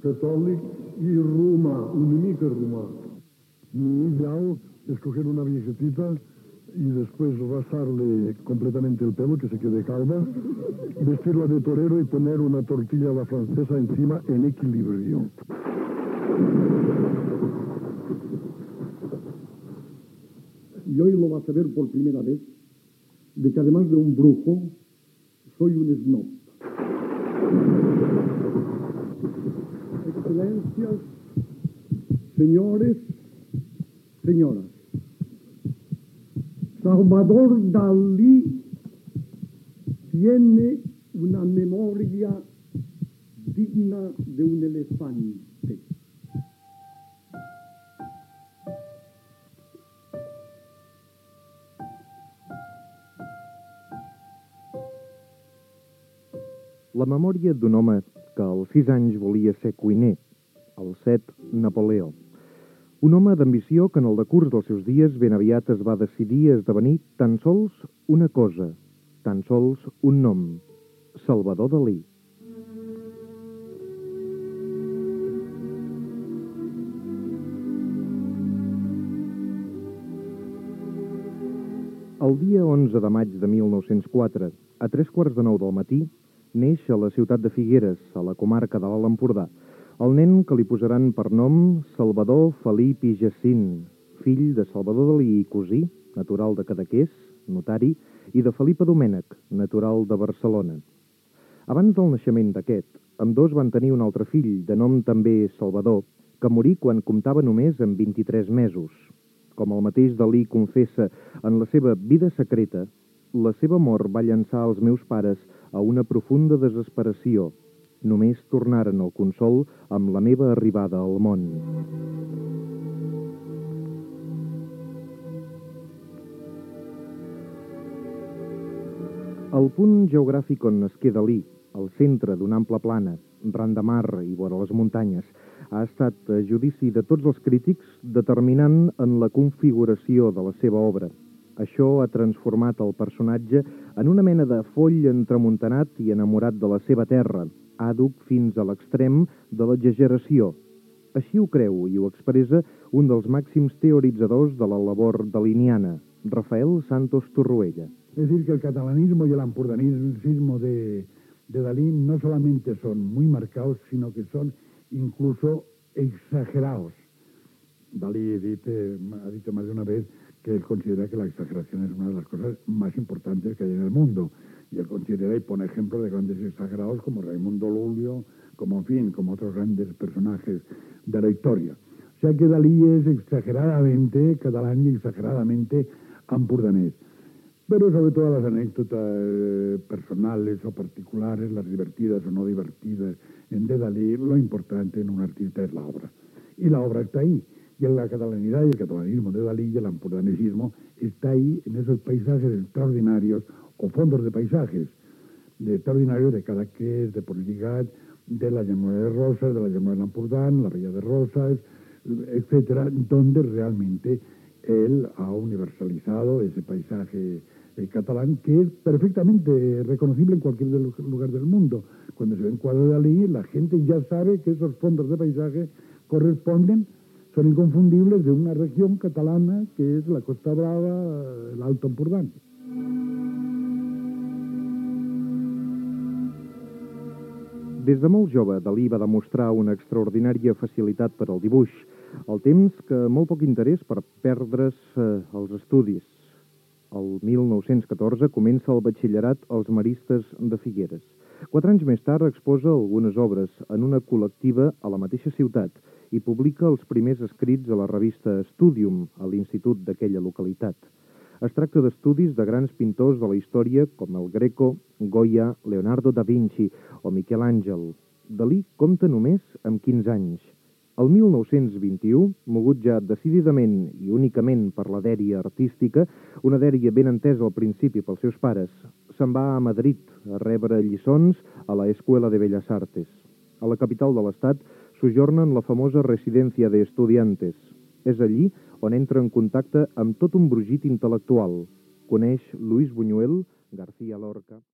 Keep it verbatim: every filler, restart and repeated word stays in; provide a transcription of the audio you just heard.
catòlic i romà, una mica romà. Mi ideal es coger una viejecita y después rasarle completamente el pelo, que se quede calva, vestirla de torero y poner una tortilla a la francesa encima en equilibrio. Y hoy lo vas a ver por primera vez, de que además de un brujo, soy un snob. Excelencias, señores, señoras, Salvador Dalí tiene una memoria digna de un elefante. La memòria d'un home que als sis anys volia ser cuiner, als set, Napoleó. Un home d'ambició que en el decurs dels seus dies ben aviat es va decidir a esdevenir tan sols una cosa, tan sols un nom, Salvador Dalí. El dia onze de maig de mil nou-cents quatre, a tres quarts de nou del matí, neix a la ciutat de Figueres, a la comarca de l'Alt Empordà, el nen que li posaran per nom Salvador Felip i Jacint, fill de Salvador Dalí i cosí, natural de Cadaqués, notari, i de Felipa Domènech, natural de Barcelona. Abans del naixement d'aquest, ambdós van tenir un altre fill, de nom també Salvador, que morí quan comptava només amb vint-i-tres mesos. Com el mateix Dalí confessa en la seva vida secreta, la seva mort va llançar els meus pares a una profunda desesperació. Només tornaren al consol amb la meva arribada al món. El punt geogràfic on nasqué Dalí, al centre d'una ampla plana, ran de mar i vora les muntanyes, ha estat, a judici de tots els crítics, determinant en la configuració de la seva obra. Això ha transformat el personatge en una mena de foll entremuntanat i enamorat de la seva terra, àdhuc fins a l'extrem de l'exageració. Així ho creu i ho expressa un dels màxims teoritzadors de la labor daliniana, Rafael Santos Torroella. Es decir, que el catalanismo y el ampudanismo de, de Dalí no solamente son muy marcados, sino que son incluso exagerados. Dalí dice, ha dicho más de una vez que él considera que la exageración es una de las cosas más importantes que hay en el mundo. Y él considera y pone ejemplos de grandes exagerados como Raimundo Lulio, como en fin, como otros grandes personajes de la historia. O sea que Dalí es exageradamente catalán y exageradamente ampudanés. Pero sobre todo las anécdotas personales o particulares, las divertidas o no divertidas de Dalí, lo importante en un artista es la obra. Y la obra está ahí. Y en la catalanidad y el catalanismo de Dalí y el ampudanesismo está ahí en esos paisajes extraordinarios o fondos de paisajes de extraordinarios de Cadaqués, de Portlligat, de la llanura de Rosas, de la llanura de Ampurdán, la Ría de Rosas, etcétera, donde realmente él ha universalizado ese paisaje eh, catalán que es perfectamente reconocible en cualquier lugar del mundo. Cuando se ve un cuadro de Dalí, la gente ya sabe que esos fondos de paisaje corresponden, son inconfundibles, de una región catalana que es la Costa Brava, el Alto Empordà. Des de molt jove, Dalí va demostrar una extraordinària facilitat per al dibuix, al temps que molt poc interès per perdre's eh, els estudis. El mil nou-cents catorze comença el batxillerat als Maristes de Figueres. Quatre anys més tard exposa algunes obres en una col·lectiva a la mateixa ciutat i publica els primers escrits a la revista Studium, a l'institut d'aquella localitat. Es tracta d'estudis de grans pintors de la història com el Greco, Goya, Leonardo da Vinci o Miquel Àngel. Dalí compta només amb quinze anys. El mil nou-cents vint-i-u, mogut ja decididament i únicament per la dèria artística, una dèria ben entesa al principi pels seus pares, se'n va a Madrid a rebre lliçons a la Escuela de Bellas Artes. A la capital de l'estat sojorna en la famosa Residencia de Estudiantes. És allí on entra en contacte amb tot un brogit intel·lectual. Coneix Luis Buñuel, García Lorca...